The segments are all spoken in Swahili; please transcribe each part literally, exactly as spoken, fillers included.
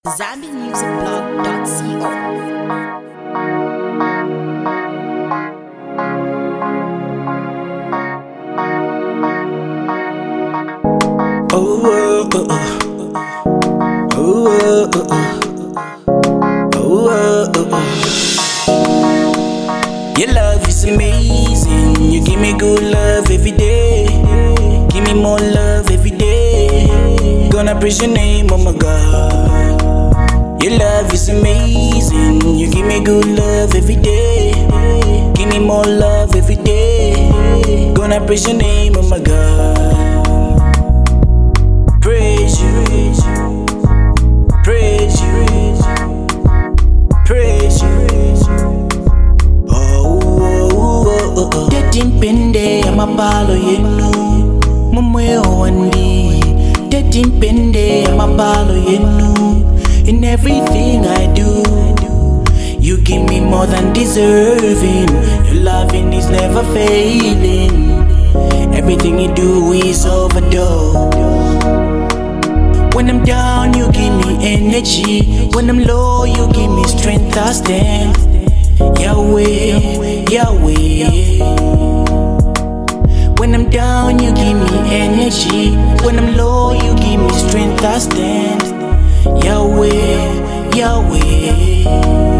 Zambian Music Blog dot co. Oh, oh, oh, oh. Oh, oh, oh, oh. Oh, oh, oh, oh. Your love is amazing. You give me good love every day. Give me more love every day. Gonna praise your name, oh my God. Your love is amazing. You give me good love every day. Give me more love every day. Gonna praise your name, oh my God. Praise you, praise you, praise you. Oh, oh, oh, oh, oh. Dating pende amabalo yenu, mumwe wandi. Dating pende amabalo yenu. In everything I do, you give me more than deserving. Your loving is never failing. Everything you do is overdone. When I'm down, you give me energy. When I'm low, you give me strength. I stand. Yahweh, Yahweh. When I'm down, you give me energy. When I'm low, you give me strength. I stand. Yahweh, Yahweh.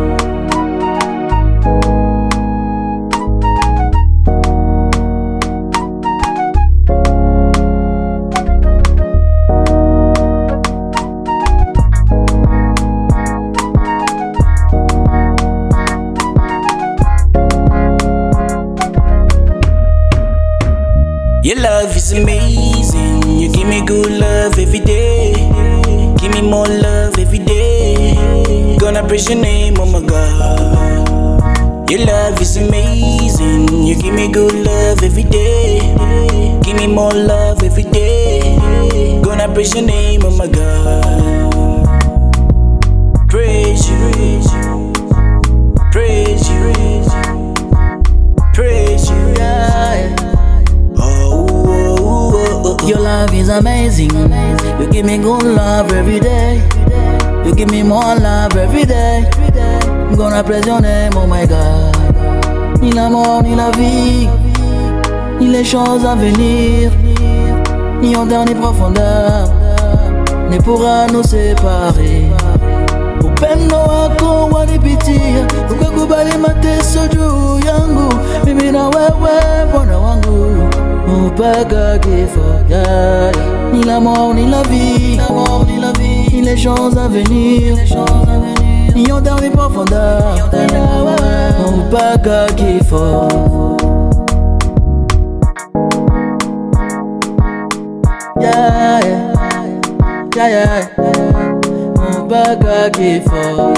Your love is amazing. You give me good love every day. Give me more love every day. Gonna praise your name, oh my God. Your love is amazing. You give me good love every day. Give me more love every day. Gonna praise your name, oh my God. Praise you, praise you, praise you, yeah. Your love is amazing. You give me good love every day. You give me more love every day. I'm gonna praise your name, oh my God. Ni l'amour, ni la vie, ni les choses à venir, ni hauteur, ni profondeur ne pourra nous séparer. Upendo wako wanipitia, ukakubali mateso juu yangu. Mimi na wewe Bwana wangu mpaka kifo, yeah. Ni l'amour, ni la vie, l'amour, ni la vie, ni les choses à venir, ni hauteur, ni profondeur mpaka kifo. Yeah, yeah, yeah, yeah. Mpaka kifo.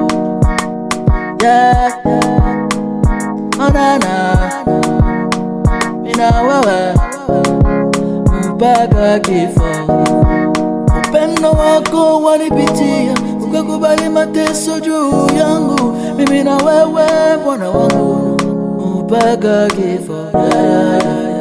Yeah, oh na na. Mina wewe mpaka kifo. Upendo wako wanipitia, ukakubali mateso juu yangu. Mimi na wewe Bwana wangu mpaka kifo, yeah, yeah, yeah.